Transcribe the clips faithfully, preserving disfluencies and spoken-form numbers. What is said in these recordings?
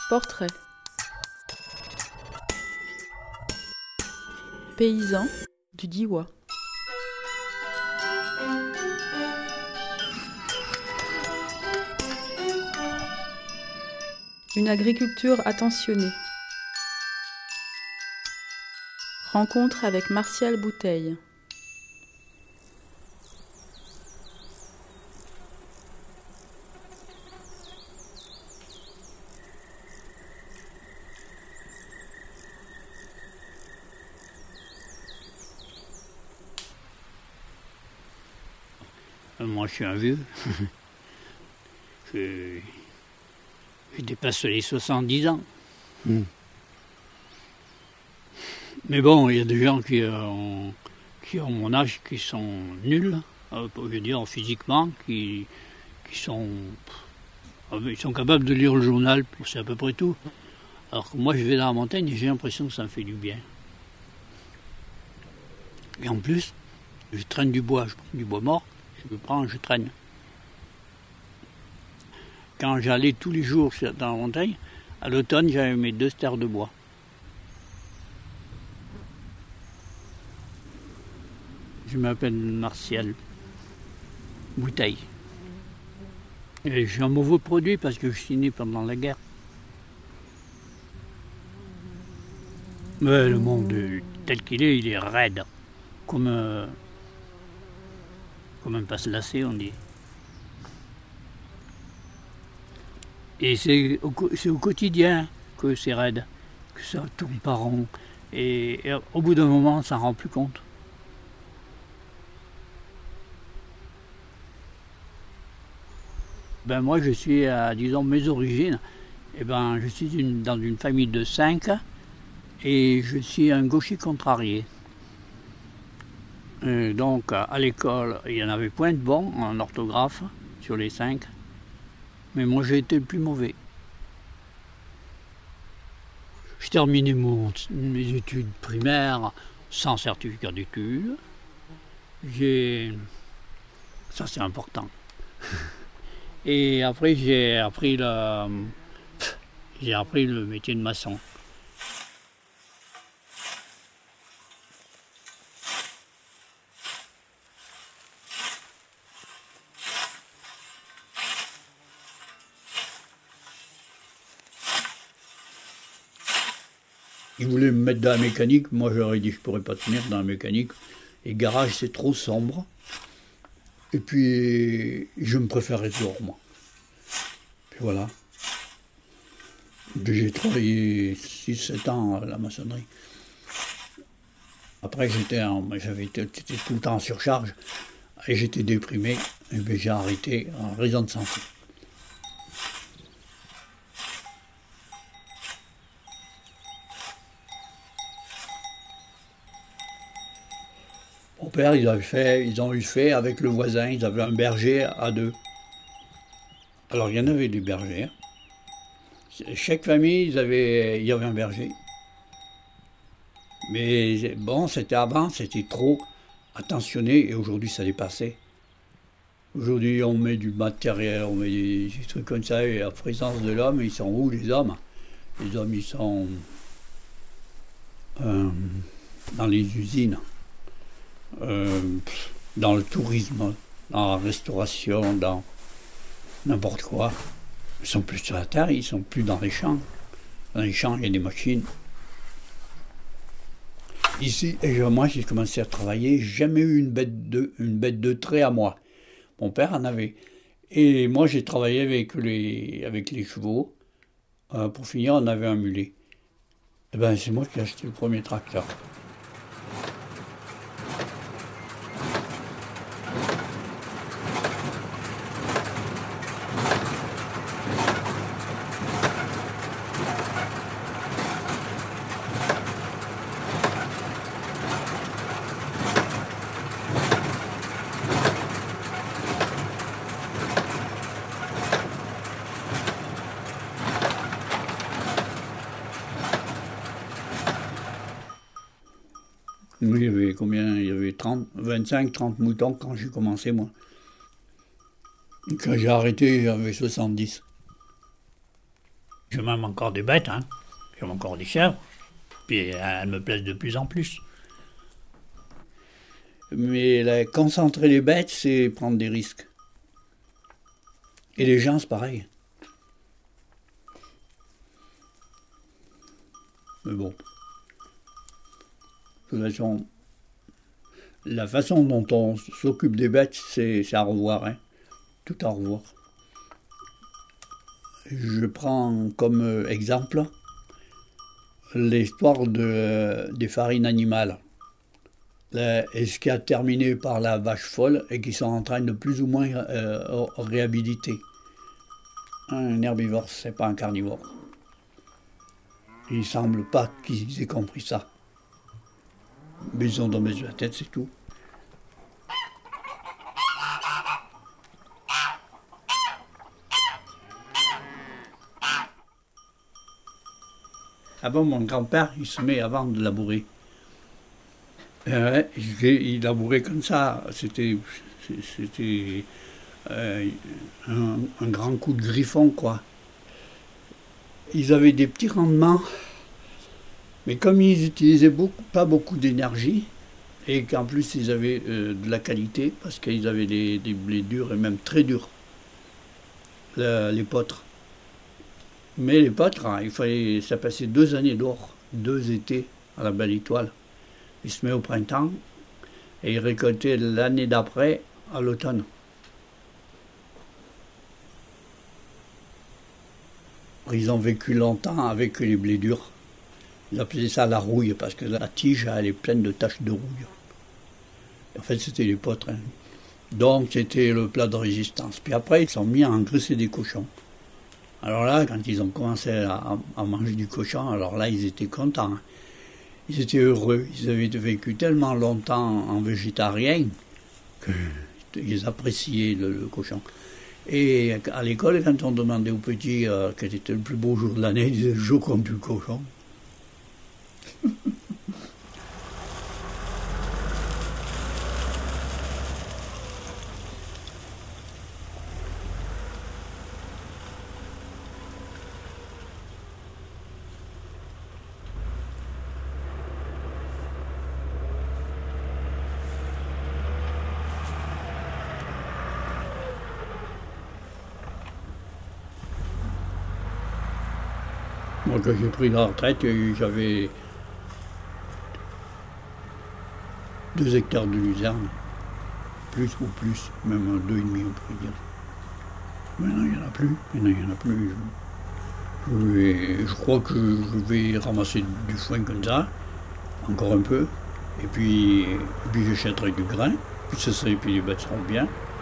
Portrait. Paysan du Diois. Une agriculture attentionnée. Rencontre avec Martial Bouteille. Moi, je suis un vieux. je, je dépasse les soixante-dix ans. Mm. Mais bon, il y a des gens qui ont, qui ont mon âge qui sont nuls, euh, je veux dire physiquement, qui, qui sont, ils sont capables de lire le journal, c'est à peu près tout. Alors que moi, je vais dans la montagne et j'ai l'impression que ça me fait du bien. Et en plus, je traîne du bois, je prends du bois mort. Je le prends, je traîne. Quand j'allais tous les jours dans la montagne, à l'automne, j'avais mes deux stères de bois. Je m'appelle Martial Bouteille. Et je suis un mauvais produit parce que je suis né pendant la guerre. Mais le monde tel qu'il est, il est raide. Comme... Euh, Comme un passe-lacet, on dit. Et c'est au, c'est au quotidien que c'est raide, que ça tourne pas rond. Et, et au bout d'un moment, on s'en rend plus compte. Ben moi, je suis à, disons, mes origines. Et ben, je suis une, dans une famille de cinq et je suis un gaucher contrarié. Et donc à l'école, il y en avait point de bons en orthographe sur les cinq, mais moi j'ai été le plus mauvais. J'ai terminé mon, mes études primaires sans certificat d'études. J'ai... Ça c'est important. Et après j'ai appris le... j'ai appris le métier de maçon. Ils voulaient me mettre dans la mécanique, moi j'aurais dit que je ne pourrais pas tenir dans la mécanique. Et garage c'est trop sombre. Et puis je me préférais dehors moi. Puis voilà. J'ai travaillé six sept ans à la maçonnerie. Après j'étais en, j'avais été tout le temps en surcharge. Et j'étais déprimé. Et bien j'ai arrêté en raison de santé. Mon père, ils, avaient fait, ils ont eu fait avec le voisin, ils avaient un berger à deux. Alors il y en avait des bergers. Chaque famille, ils avaient, il y avait un berger. Mais bon, c'était avant, c'était trop attentionné et aujourd'hui ça dépassait. Aujourd'hui on met du matériel, on met des, des trucs comme ça et la présence de l'homme, ils sont où les hommes? Les hommes ils sont euh, dans les usines. Euh, dans le tourisme, dans la restauration, dans n'importe quoi. Ils sont plus sur la terre, ils sont plus dans les champs. Dans les champs, il y a des machines. Ici, et moi, j'ai commencé à travailler, j'ai jamais eu une bête de, une bête de trait à moi. Mon père en avait. Et moi, j'ai travaillé avec les, avec les chevaux. Euh, pour finir, on avait un mulet. Et ben, c'est moi qui ai acheté le premier tracteur. Oui, il y avait combien? Il y avait trente, vingt-cinq, trente moutons quand j'ai commencé, moi. Et quand j'ai arrêté, j'avais soixante-dix. J'ai même encore des bêtes, hein. J'ai encore des chèvres. Puis elles me plaisent de plus en plus. Mais là, concentrer les bêtes, c'est prendre des risques. Et les gens, c'est pareil. Mais bon. De toute façon, la façon dont on s'occupe des bêtes, c'est, c'est à revoir. Hein. Tout à revoir. Je prends comme exemple l'histoire de, des farines animales. Là, et ce qui a terminé par la vache folle et qui sont en train de plus ou moins euh, réhabiliter. Un herbivore, c'est pas un carnivore. Il semble pas qu'ils aient compris ça. Mais ils ont dormi sur la tête, c'est tout. Avant, mon grand-père, il se met avant de labourer. Euh, il, il labourait comme ça. C'était, c'était euh, un, un grand coup de griffon, quoi. Ils avaient des petits rendements, mais comme ils n'utilisaient beaucoup, pas beaucoup d'énergie, et qu'en plus ils avaient euh, de la qualité, parce qu'ils avaient des, des blés durs, et même très durs, le, les potres. Mais les potres, hein, il fallait, ça passait deux années d'or, deux étés à la Belle Étoile. Ils se met au printemps, et ils récoltaient l'année d'après, à l'automne. Ils ont vécu longtemps avec les blés durs. Ils appelaient ça la rouille, parce que la tige, elle est pleine de taches de rouille. En fait, c'était les potres. Hein. Donc, c'était le plat de résistance. Puis après, ils sont mis à engraisser des cochons. Alors là, quand ils ont commencé à, à manger du cochon, alors là, ils étaient contents. Hein. Ils étaient heureux. Ils avaient vécu tellement longtemps en végétarien qu'ils appréciaient le, le cochon. Et à l'école, quand on demandait aux petits euh, quel était le plus beau jour de l'année, ils disaient « le jour qu'on tue le cochon ». Moi, quand j'ai pris la retraite, j'avais deux hectares de luzerne, plus ou plus, même deux et demi, on pourrait dire. Maintenant, il n'y en a plus. Maintenant, il n'y en a plus. Je, vais, je crois que je vais ramasser du foin comme ça, encore un peu, et puis, et puis j'achèterai du grain, puis, ça serait, puis les bêtes seront bien.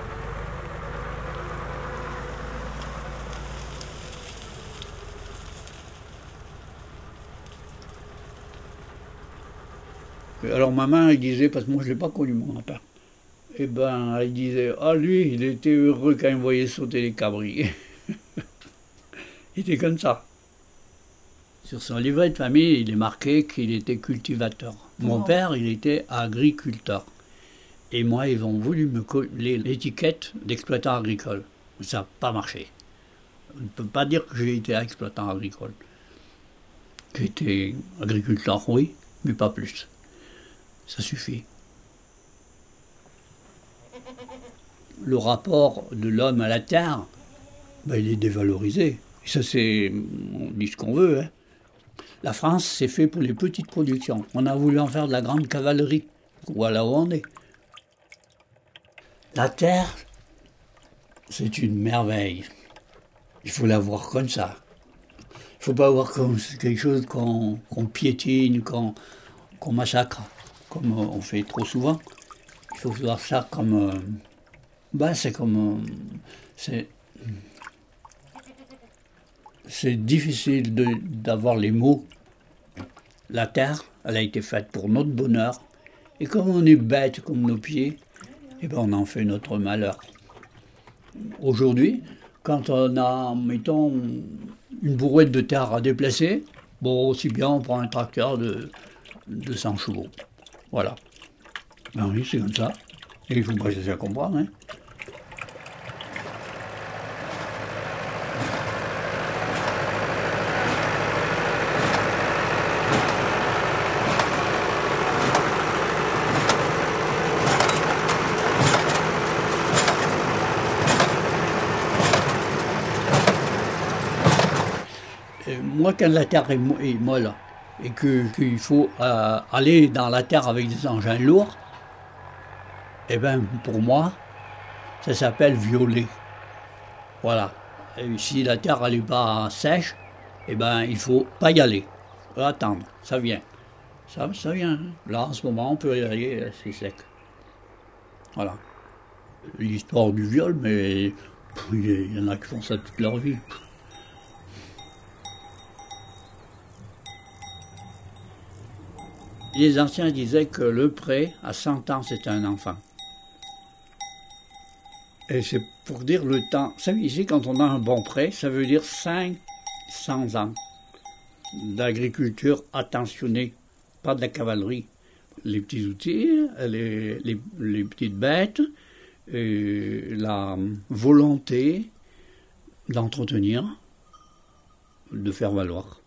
Alors maman, elle disait, parce que moi je ne l'ai pas connu mon grand-père, et ben elle disait, ah lui, il était heureux quand il voyait sauter les cabris. Il était comme ça. Sur son livret de famille, il est marqué qu'il était cultivateur. Mon oh. père, il était agriculteur. Et moi, ils ont voulu me coller l'étiquette d'exploitant agricole. Ça n'a pas marché. On ne peut pas dire que j'ai été exploitant agricole. J'ai été agriculteur, oui, mais pas plus. Ça suffit. Le rapport de l'homme à la terre, ben, il est dévalorisé. Et ça, c'est, on dit ce qu'on veut. Hein. La France, c'est fait pour les petites productions. On a voulu en faire de la grande cavalerie. Voilà où on est. La terre, c'est une merveille. Il faut la voir comme ça. Il ne faut pas voir comme quelque chose qu'on, qu'on piétine, qu'on, qu'on massacre, comme on fait trop souvent. Il faut voir ça comme... Euh, ben c'est comme... Euh, c'est, c'est difficile de, d'avoir les mots. La terre, elle a été faite pour notre bonheur. Et comme on est bête comme nos pieds, eh ben on en fait notre malheur. Aujourd'hui, quand on a, mettons, une bourrette de terre à déplacer, bon, aussi bien on prend un tracteur de, de cent chevaux. Voilà. Ben oui, c'est comme ça. Et il faut pas chercher à comprendre, hein. Et moi, quand la terre est, mo- est molle et que, qu'il faut euh, aller dans la terre avec des engins lourds, eh ben, pour moi, ça s'appelle violer. Voilà. Et si la terre n'est pas sèche, eh ben, il faut pas y aller. Il faut attendre. Ça vient. Ça, ça vient. Là, en ce moment, on peut y aller, c'est sec. Voilà. L'histoire du viol, mais pff, il y en a qui font ça toute leur vie. Les anciens disaient que le pré, à cent ans, c'était un enfant. Et c'est pour dire le temps. Vous savez, ici, quand on a un bon pré, ça veut dire cinq cents ans d'agriculture attentionnée, pas de la cavalerie. Les petits outils, les, les, les petites bêtes, et la volonté d'entretenir, de faire valoir.